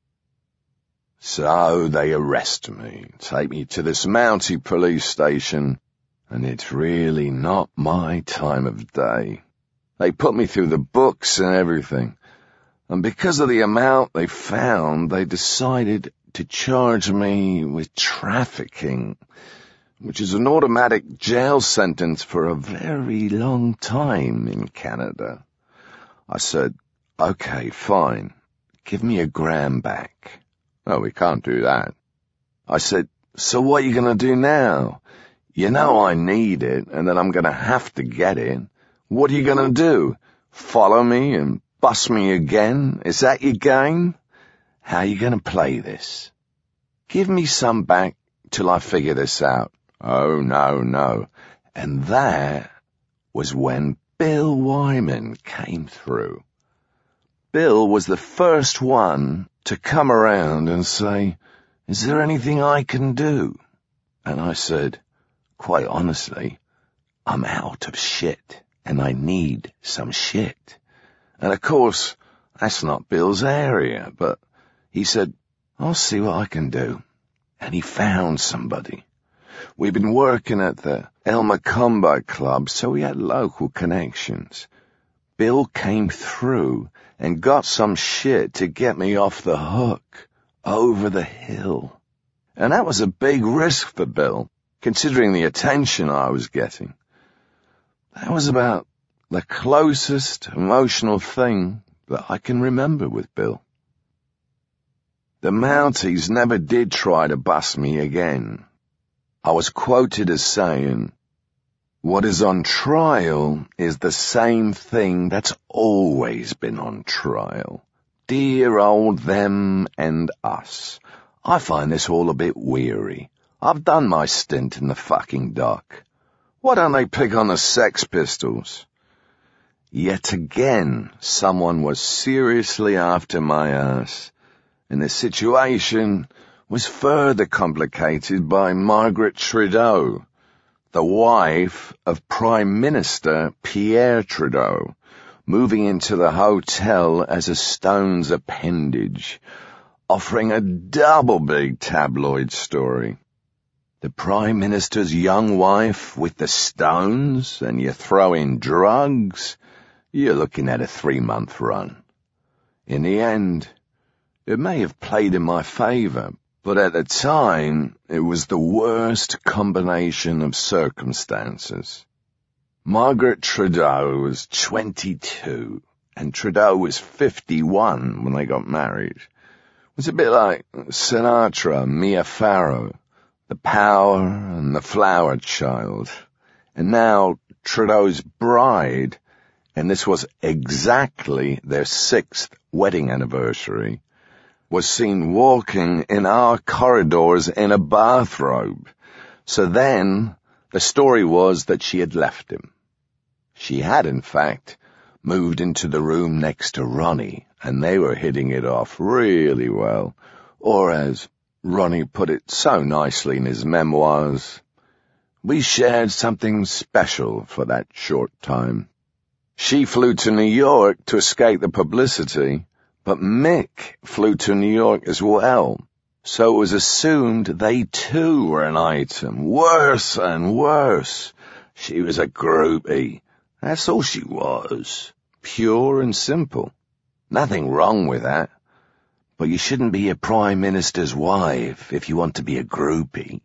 So they arrest me, take me to this Mountie police station, and it's really not my time of day. They put me through the books and everything, and because of the amount they found, they decided to charge me with trafficking, which is an automatic jail sentence for a very long time in Canada. I said, okay, fine, give me $1 gram back. Oh, we can't do that. I said, so what are you going to do now? You know I need it, and that I'm going to have to get it. What are you going to do? Follow me and bust me again? Is that your game? How are you going to play this? Give me some back till I figure this out. Oh, no. And that was when Bill Wyman came through. Bill was the first one to come around and say, is there anything I can do? And I said, quite honestly, I'm out of shit, and I need some shit. And of course, that's not Bill's area, but he said, I'll see what I can do. And he found somebody. We'd been working at the El Macumba Club, so we had local connections. Bill came through and got some shit to get me off the hook, over the hill. And that was a big risk for Bill, considering the attention I was getting. That was about the closest emotional thing that I can remember with Bill. The Mounties never did try to bust me again. I was quoted as saying, what is on trial is the same thing that's always been on trial. Dear old them and us. I find this all a bit weary. I've done my stint in the fucking dock. Why don't they pick on the Sex Pistols? Yet again, someone was seriously after my ass, and the situation was further complicated by Margaret Trudeau, the wife of Prime Minister Pierre Trudeau, moving into the hotel as a Stones appendage, offering a double big tabloid story. The Prime Minister's young wife with the Stones, and you throw in drugs, you're looking at a 3-month run. In the end, it may have played in my favor, but at the time, it was the worst combination of circumstances. Margaret Trudeau was 22, and Trudeau was 51 when they got married. It was a bit like Sinatra, Mia Farrow, the power and the flower child. And now Trudeau's bride, and this was exactly their 6th wedding anniversary, was seen walking in our corridors in a bathrobe. So then, the story was that she had left him. She had, in fact, moved into the room next to Ronnie, and they were hitting it off really well. Or as Ronnie put it so nicely in his memoirs, we shared something special for that short time. She flew to New York to escape the publicity, but Mick flew to New York as well, so it was assumed they too were an item. Worse and worse. She was a groupie. That's all she was. Pure and simple. Nothing wrong with that. But you shouldn't be a Prime Minister's wife if you want to be a groupie.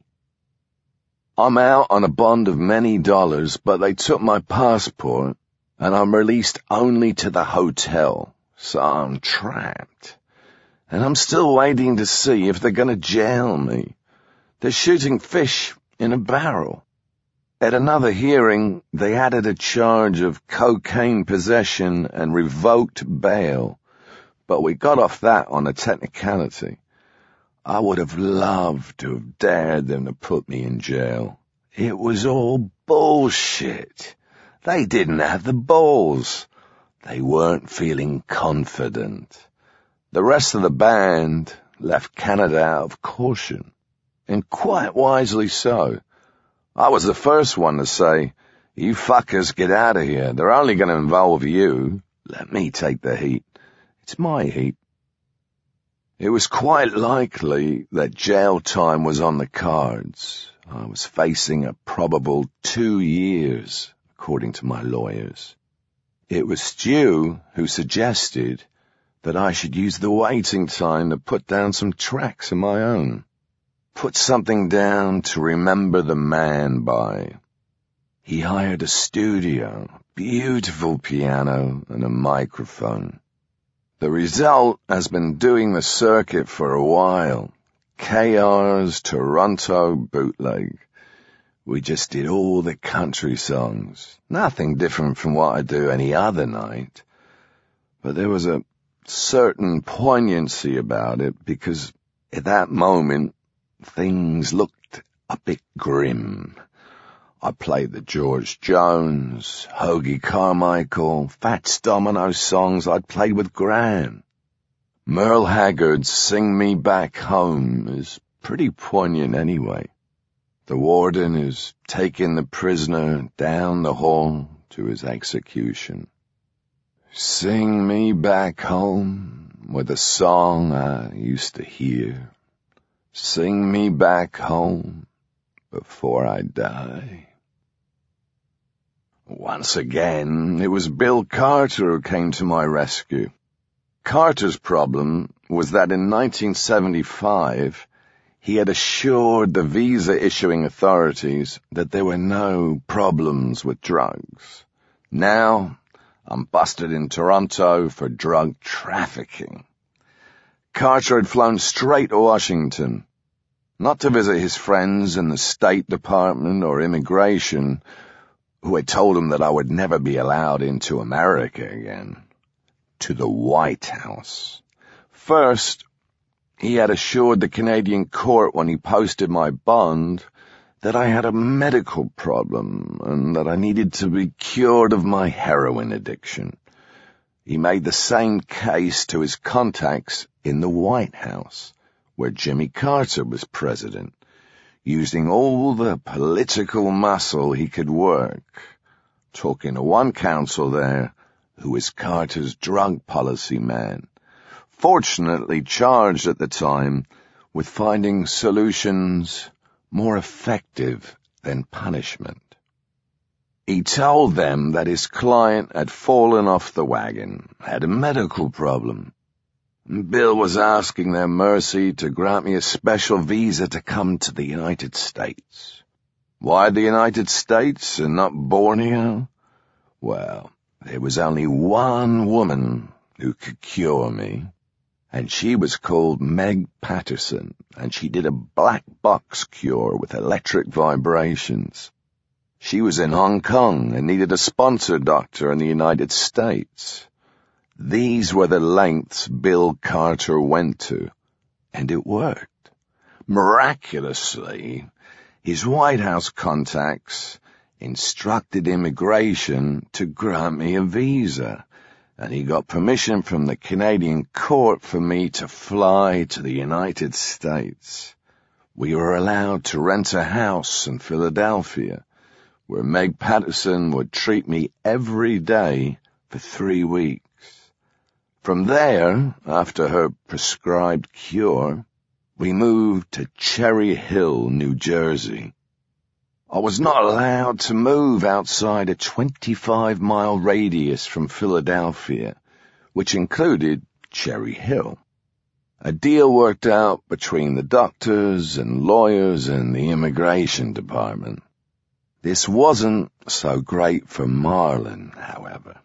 I'm out on a bond of many dollars, but they took my passport, and I'm released only to the hotel. So I'm trapped. And I'm still waiting to see if they're going to jail me. They're shooting fish in a barrel. At another hearing, they added a charge of cocaine possession and revoked bail. But we got off that on a technicality. I would have loved to have dared them to put me in jail. It was all bullshit. They didn't have the balls. They weren't feeling confident. The rest of the band left Canada out of caution, and quite wisely so. I was the first one to say, "You fuckers get out of here. They're only going to involve you. Let me take the heat. It's my heat." It was quite likely that jail time was on the cards. I was facing a probable 2 years, according to my lawyers. It was Stu who suggested that I should use the waiting time to put down some tracks of my own. Put something down to remember the man by. He hired a studio, beautiful piano, and a microphone. The result has been doing the circuit for a while. KR's Toronto bootleg. We just did all the country songs. Nothing different from what I do any other night. But there was a certain poignancy about it because at that moment things looked a bit grim. I played the George Jones, Hoagie Carmichael, Fats Domino songs I'd played with Gran. Merle Haggard's Sing Me Back Home is pretty poignant anyway. The warden is taking the prisoner down the hall to his execution. Sing me back home with a song I used to hear. Sing me back home before I die. Once again, it was Bill Carter who came to my rescue. Carter's problem was that in 1975, he had assured the visa-issuing authorities that there were no problems with drugs. Now, I'm busted in Toronto for drug trafficking. Carter had flown straight to Washington, not to visit his friends in the State Department or Immigration, who had told him that I would never be allowed into America again, to the White House. First, he had assured the Canadian court when he posted my bond that I had a medical problem and that I needed to be cured of my heroin addiction. He made the same case to his contacts in the White House, where Jimmy Carter was president, using all the political muscle he could work, talking to one counsel there who was Carter's drug policy man, fortunately charged at the time with finding solutions more effective than punishment. He told them that his client had fallen off the wagon, had a medical problem. Bill was asking their mercy to grant me a special visa to come to the United States. Why the United States and not Borneo? Well, there was only one woman who could cure me, and she was called Meg Patterson, and she did a black box cure with electric vibrations. She was in Hong Kong and needed a sponsor doctor in the United States. These were the lengths Bill Carter went to, and it worked. Miraculously, his White House contacts instructed immigration to grant me a visa, and he got permission from the Canadian court for me to fly to the United States. We were allowed to rent a house in Philadelphia, where Meg Patterson would treat me every day for 3 weeks. From there, after her prescribed cure, we moved to Cherry Hill, New Jersey. I was not allowed to move outside a 25-mile radius from Philadelphia, which included Cherry Hill. A deal worked out between the doctors and lawyers and the immigration department. This wasn't so great for Marlon, however.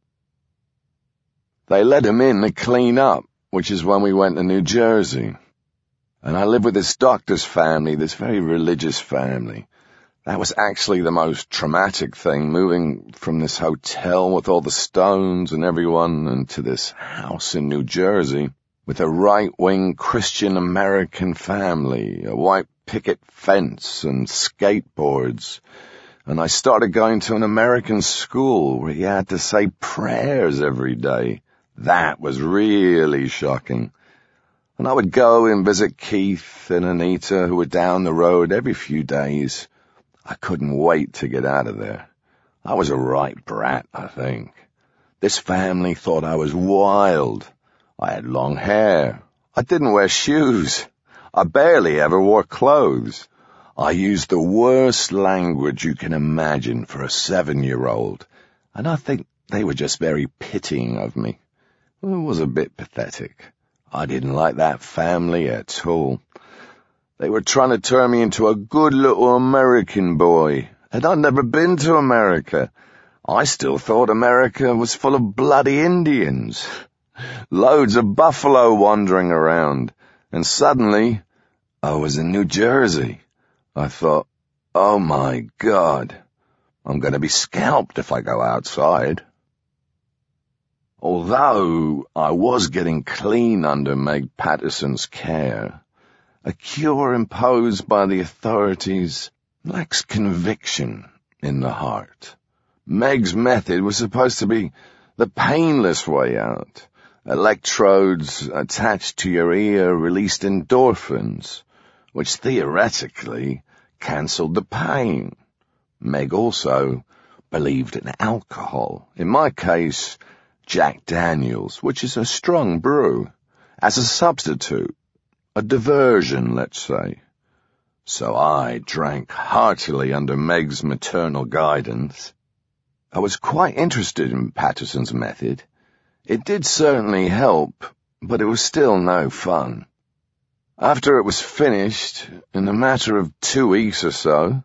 They let him in to clean up, which is when we went to New Jersey. And I lived with this doctor's family, this very religious family. That was actually the most traumatic thing, moving from this hotel with all the stones and everyone into this house in New Jersey with a right-wing Christian American family, a white picket fence, and skateboards. And I started going to an American school where you had to say prayers every day. That was really shocking. And I would go and visit Keith and Anita, who were down the road, every few days. I couldn't wait to get out of there. I was a right brat, I think. This family thought I was wild. I had long hair. I didn't wear shoes. I barely ever wore clothes. I used the worst language you can imagine for a 7-year-old, and I think they were just very pitying of me. It was a bit pathetic. I didn't like that family at all. They were trying to turn me into a good little American boy, and I'd never been to America. I still thought America was full of bloody Indians. Loads of buffalo wandering around, and suddenly I was in New Jersey. I thought, oh my God, I'm going to be scalped if I go outside. Although I was getting clean under Meg Patterson's care, a cure imposed by the authorities lacks conviction in the heart. Meg's method was supposed to be the painless way out. Electrodes attached to your ear released endorphins, which theoretically cancelled the pain. Meg also believed in alcohol. In my case, Jack Daniels, which is a strong brew, as a substitute, a diversion, let's say. So I drank heartily under Meg's maternal guidance. I was quite interested in Patterson's method. It did certainly help, but it was still no fun. After it was finished, in a matter of 2 weeks or so,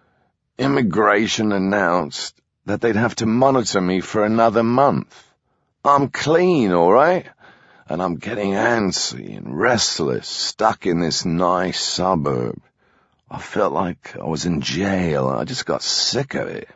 immigration announced that they'd have to monitor me for another month. I'm clean, all right? And I'm getting antsy and restless, stuck in this nice suburb. I felt like I was in jail, and I just got sick of it.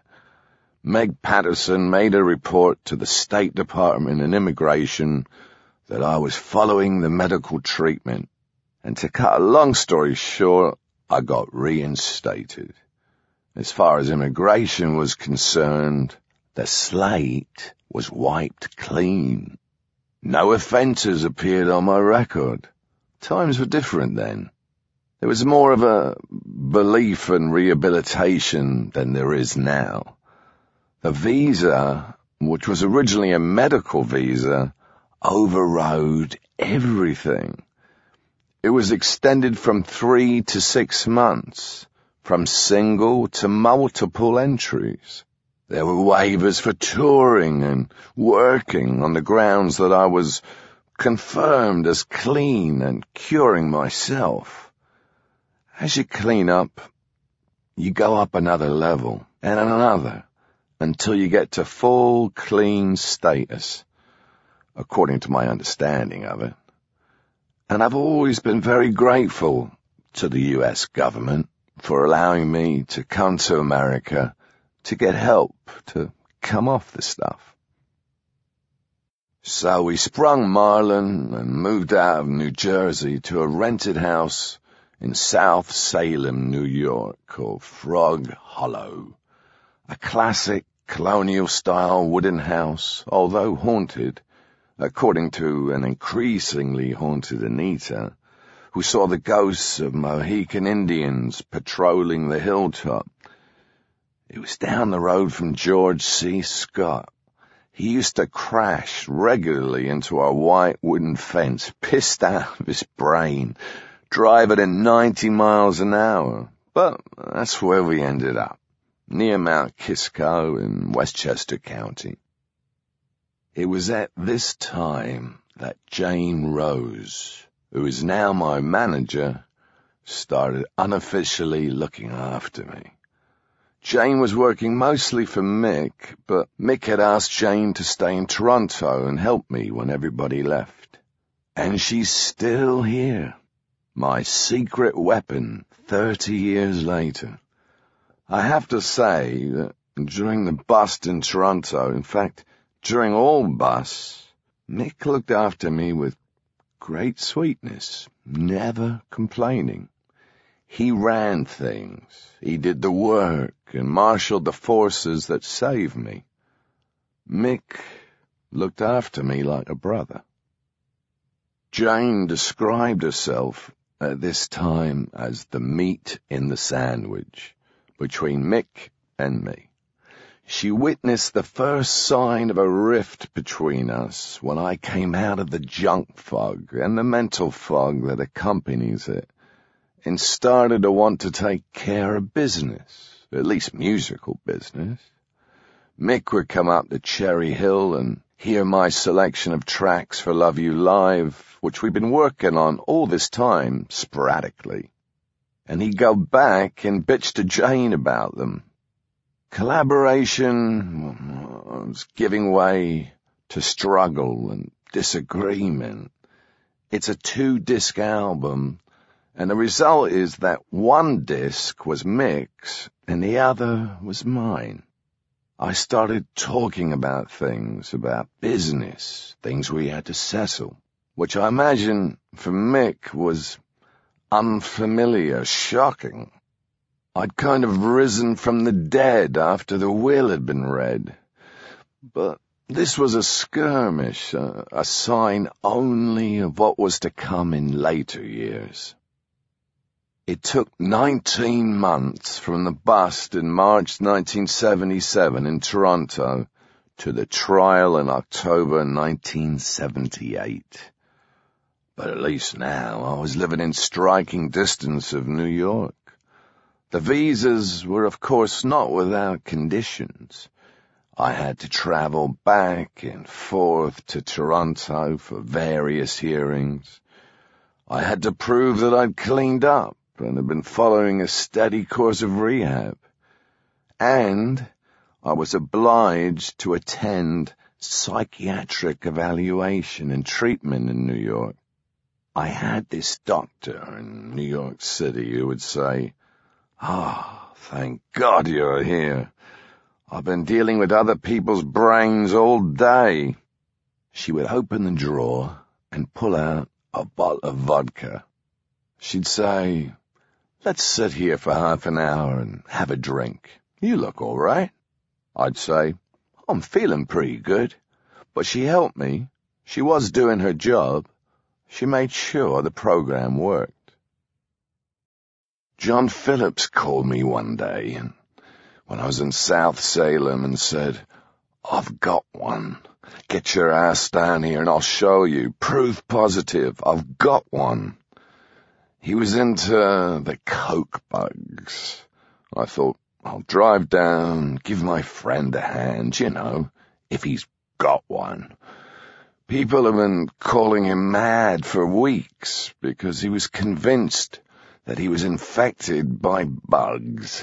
Meg Patterson made a report to the State Department and Immigration that I was following the medical treatment. And to cut a long story short, I got reinstated. As far as immigration was concerned, the slate was wiped clean. No offences appeared on my record. Times were different then. There was more of a belief in rehabilitation than there is now. The visa, which was originally a medical visa, overrode everything. It was extended from 3 to 6 months, from single to multiple entries. There were waivers for touring and working on the grounds that I was confirmed as clean and curing myself. As you clean up, you go up another level and another until you get to full clean status, according to my understanding of it. And I've always been very grateful to the U.S. government for allowing me to come to America to get help to come off the stuff. So we sprung Marlin and moved out of New Jersey to a rented house in South Salem, New York, called Frog Hollow. A classic colonial-style wooden house, although haunted, according to an increasingly haunted Anita, who saw the ghosts of Mohican Indians patrolling the hilltop. It was down the road from George C. Scott. He used to crash regularly into our white wooden fence, pissed out of his brain, driving at 90 miles an hour. But that's where we ended up, near Mount Kisco in Westchester County. It was at this time that Jane Rose, who is now my manager, started unofficially looking after me. Jane was working mostly for Mick, but Mick had asked Jane to stay in Toronto and help me when everybody left. And she's still here, my secret weapon 30 years later. I have to say that during the bust in Toronto, in fact, during all busts, Mick looked after me with great sweetness, never complaining. He ran things, he did the work, and marshaled the forces that saved me. Mick looked after me like a brother. Jane described herself at this time as the meat in the sandwich between Mick and me. She witnessed the first sign of a rift between us when I came out of the junk fog and the mental fog that accompanies it, and started to want to take care of business, at least musical business. Mick would come up to Cherry Hill and hear my selection of tracks for Love You Live, which we'd been working on all this time, sporadically. And he'd go back and bitch to Jane about them. Collaboration was giving way to struggle and disagreement. It's a 2-disc album, and the result is that one disc was Mick's and the other was mine. I started talking about things, about business, things we had to settle, which I imagine for Mick was unfamiliar, shocking. I'd kind of risen from the dead after the will had been read. But this was a skirmish, a sign only of what was to come in later years. It took 19 months from the bust in March 1977 in Toronto to the trial in October 1978. But at least now I was living in striking distance of New York. The visas were, of course, not without conditions. I had to travel back and forth to Toronto for various hearings. I had to prove that I'd cleaned up and had been following a steady course of rehab. And I was obliged to attend psychiatric evaluation and treatment in New York. I had this doctor in New York City who would say, thank God you're here. I've been dealing with other people's brains all day." She would open the drawer and pull out a bottle of vodka. She'd say, "Let's sit here for half an hour and have a drink. You look all right." I'd say, "I'm feeling pretty good." But she helped me. She was doing her job. She made sure the program worked. John Phillips called me one day when I was in South Salem and said, "I've got one. Get your ass down here and I'll show you. Proof positive. I've got one." He was into the coke bugs. I thought, I'll drive down, give my friend a hand, if he's got one. People have been calling him mad for weeks because he was convinced that he was infected by bugs.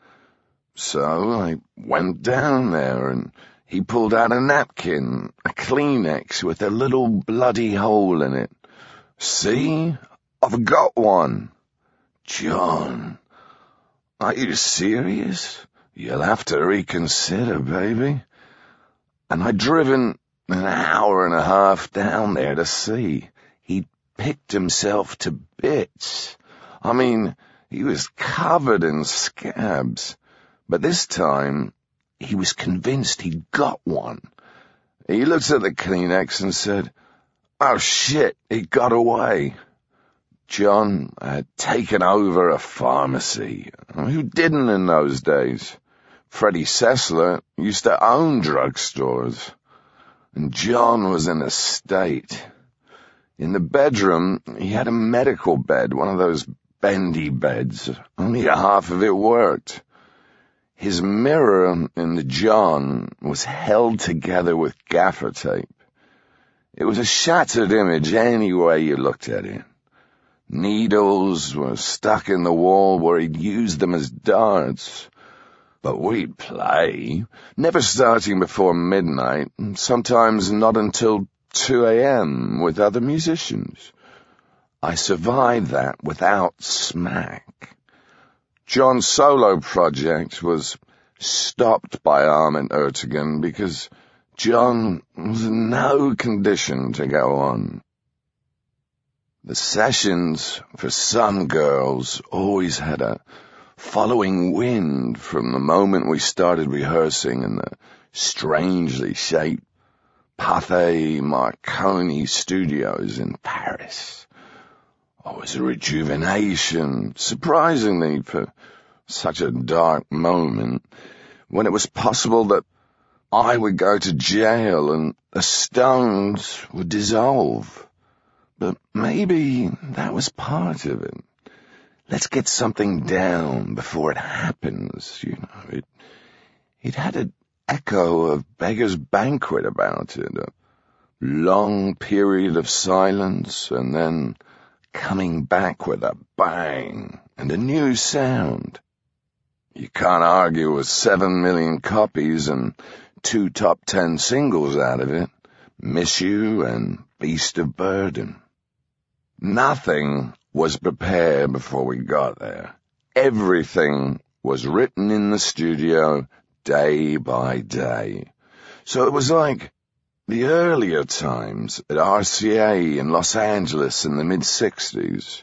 So I went down there and he pulled out a napkin, a Kleenex with a little bloody hole in it. "See? I've got one." "John, are you serious? You'll have to reconsider, baby." And I'd driven an hour and a half down there to see. He'd picked himself to bits. I mean, he was covered in scabs. But this time, he was convinced he'd got one. He looked at the Kleenex and said, "Oh shit, it got away." John had taken over a pharmacy. Who didn't in those days? Freddie Sessler used to own drugstores. And John was in a state. In the bedroom, he had a medical bed, one of those bendy beds. Only half of it worked. His mirror in the John was held together with gaffer tape. It was a shattered image any way you looked at it. Needles were stuck in the wall where he'd used them as darts. But we'd play, never starting before midnight, and sometimes not until 2 a.m. with other musicians. I survived that without smack. John's solo project was stopped by Armin Ertegun because John was in no condition to go on. The sessions for some girls always had a following wind from the moment we started rehearsing in the strangely shaped Pathé Marconi studios in Paris. It was a rejuvenation, surprisingly, for such a dark moment, when it was possible that I would go to jail and the Stones would dissolve. But maybe that was part of it. Let's get something down before it happens, It had an echo of Beggar's Banquet about it, a long period of silence and then coming back with a bang and a new sound. You can't argue with 7 million copies and 2 top 10 singles out of it, Miss You and Beast of Burden. Nothing was prepared before we got there. Everything was written in the studio day by day. So it was like the earlier times at RCA in Los Angeles in the mid-60s.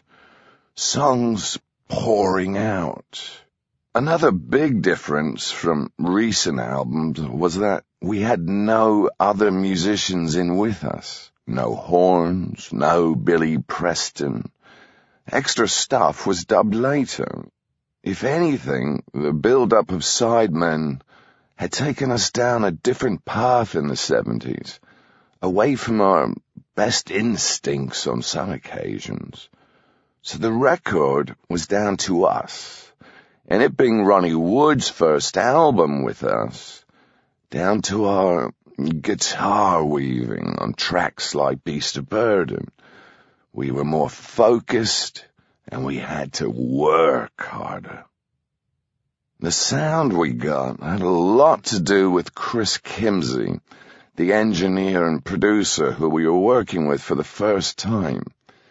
Songs pouring out. Another big difference from recent albums was that we had no other musicians in with us. No horns, no Billy Preston. Extra stuff was dubbed later. If anything, the build-up of sidemen had taken us down a different path in the 70s, away from our best instincts on some occasions. So the record was down to us, and it being Ronnie Wood's first album with us, down to our guitar weaving on tracks like Beast of Burden. We were more focused, and we had to work harder. The sound we got had a lot to do with Chris Kimsey, the engineer and producer who we were working with for the first time.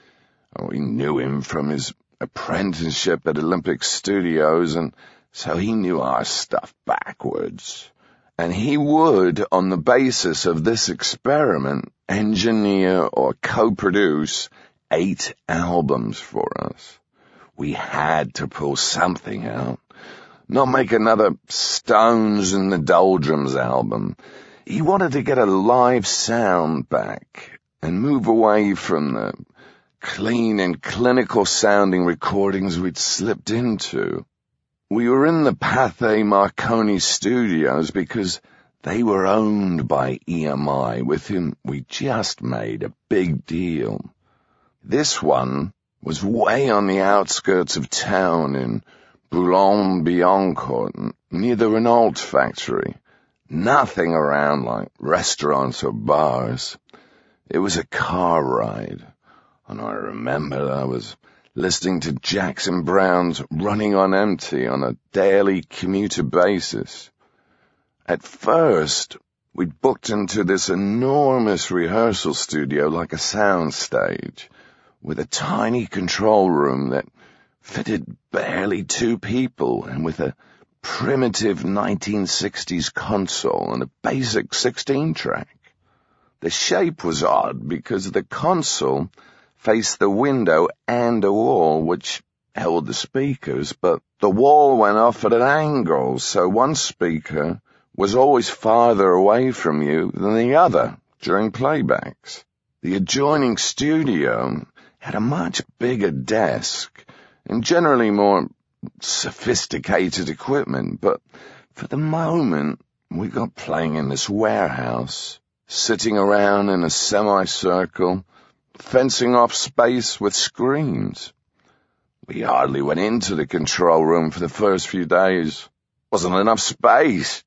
We knew him from his apprenticeship at Olympic Studios, and so he knew our stuff backwards. And he would, on the basis of this experiment, engineer or co-produce 8 albums for us. We had to pull something out, not make another Stones in the Doldrums album. He wanted to get a live sound back and move away from the clean and clinical sounding recordings we'd slipped into. We were in the Pathé Marconi studios because they were owned by EMI, with whom we just made a big deal. This one was way on the outskirts of town in Boulogne-Billancourt, near the Renault factory. Nothing around like restaurants or bars. It was a car ride, and I remember I was listening to Jackson Browne's Running on Empty on a daily commuter basis. At first, we'd booked into this enormous rehearsal studio like a sound stage, with a tiny control room that fitted barely 2 people and with a primitive 1960s console and a basic 16-track. The shape was odd because the console faced the window and a wall which held the speakers, but the wall went off at an angle, so one speaker was always farther away from you than the other during playbacks. The adjoining studio had a much bigger desk and generally more sophisticated equipment, but for the moment we got playing in this warehouse, sitting around in a semicircle, fencing off space with screens. We hardly went into the control room for the first few days. Wasn't enough space.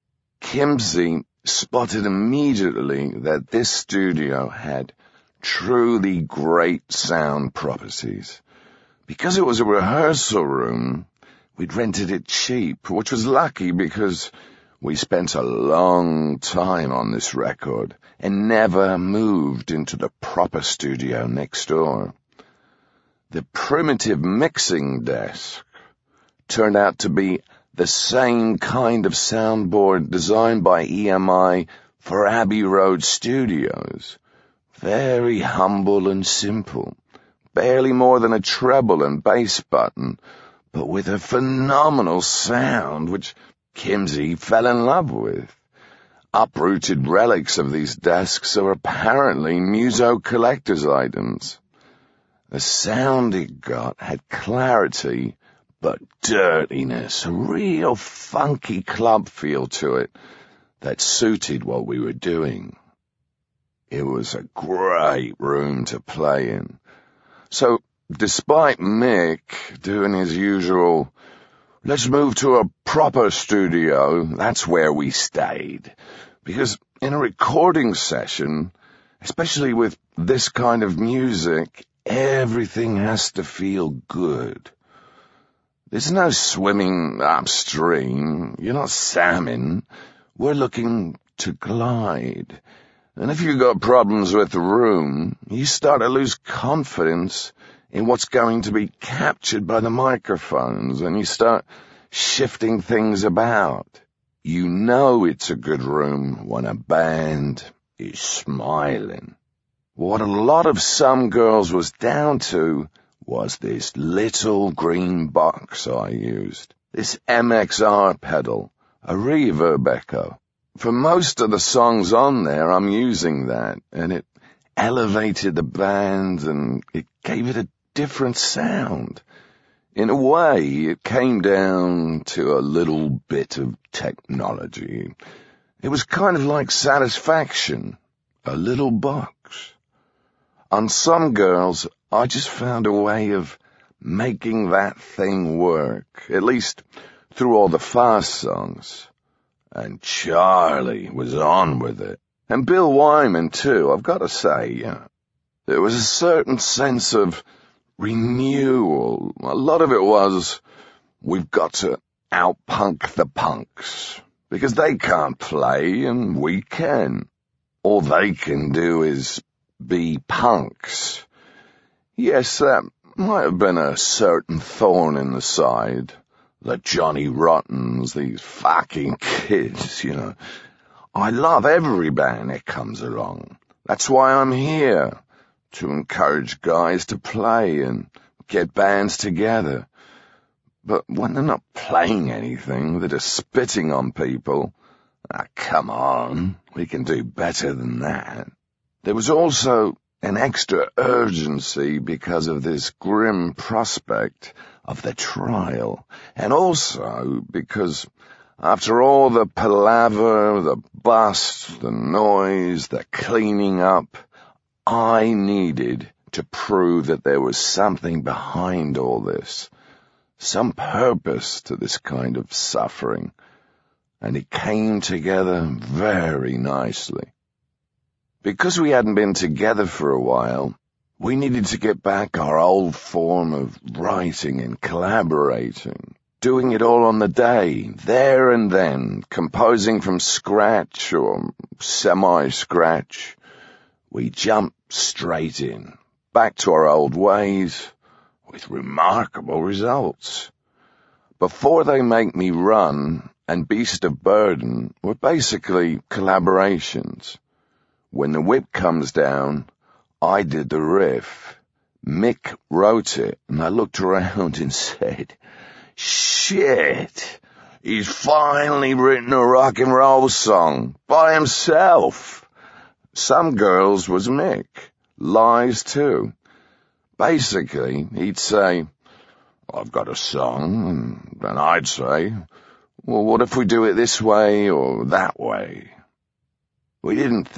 Kimsey spotted immediately that this studio had truly great sound properties. Because it was a rehearsal room, we'd rented it cheap, which was lucky because we spent a long time on this record and never moved into the proper studio next door. The primitive mixing desk turned out to be the same kind of soundboard designed by EMI for Abbey Road Studios. Very humble and simple, barely more than a treble and bass button, but with a phenomenal sound which Kimsey fell in love with. Uprooted relics of these desks are apparently muso collector's items. The sound it got had clarity, but dirtiness, a real funky club feel to it that suited what we were doing. It was a great room to play in. So, despite Mick doing his usual, let's move to a proper studio, that's where we stayed. Because in a recording session, especially with this kind of music, everything has to feel good. There's no swimming upstream. You're not salmon. We're looking to glide. And if you've got problems with the room, you start to lose confidence in what's going to be captured by the microphones, and you start shifting things about. You know it's a good room when a band is smiling. What a lot of Some Girls was down to was this little green box I used, this MXR pedal, a reverb echo. For most of the songs on there, I'm using that, and it elevated the band and it gave it a different sound. In a way, it came down to a little bit of technology. It was kind of like Satisfaction, a little box. On Some Girls, I just found a way of making that thing work, at least through all the fast songs. And Charlie was on with it. And Bill Wyman, too, I've got to say. There was a certain sense of renewal. A lot of it was, we've got to out-punk the punks, because they can't play and we can. All they can do is be punks. Yes, that might have been a certain thorn in the side. The Johnny Rottens, these fucking kids, I love every band that comes along. That's why I'm here, to encourage guys to play and get bands together. But when they're not playing anything, they're just spitting on people. Come on, we can do better than that. There was also an extra urgency because of this grim prospect of the trial, and also because after all the palaver, the bust, the noise, the cleaning up, I needed to prove that there was something behind all this, some purpose to this kind of suffering, and it came together very nicely. Because we hadn't been together for a while, we needed to get back our old form of writing and collaborating, doing it all on the day, there and then, composing from scratch or semi-scratch. We jumped straight in, back to our old ways, with remarkable results. Before They Make Me Run and Beast of Burden were basically collaborations. When the whip comes down, I did the riff. Mick wrote it, and I looked around and said, shit, he's finally written a rock and roll song by himself. Some Girls was Mick. Lies, too. Basically, he'd say, I've got a song, and I'd say, well, what if we do it this way or that way? We didn't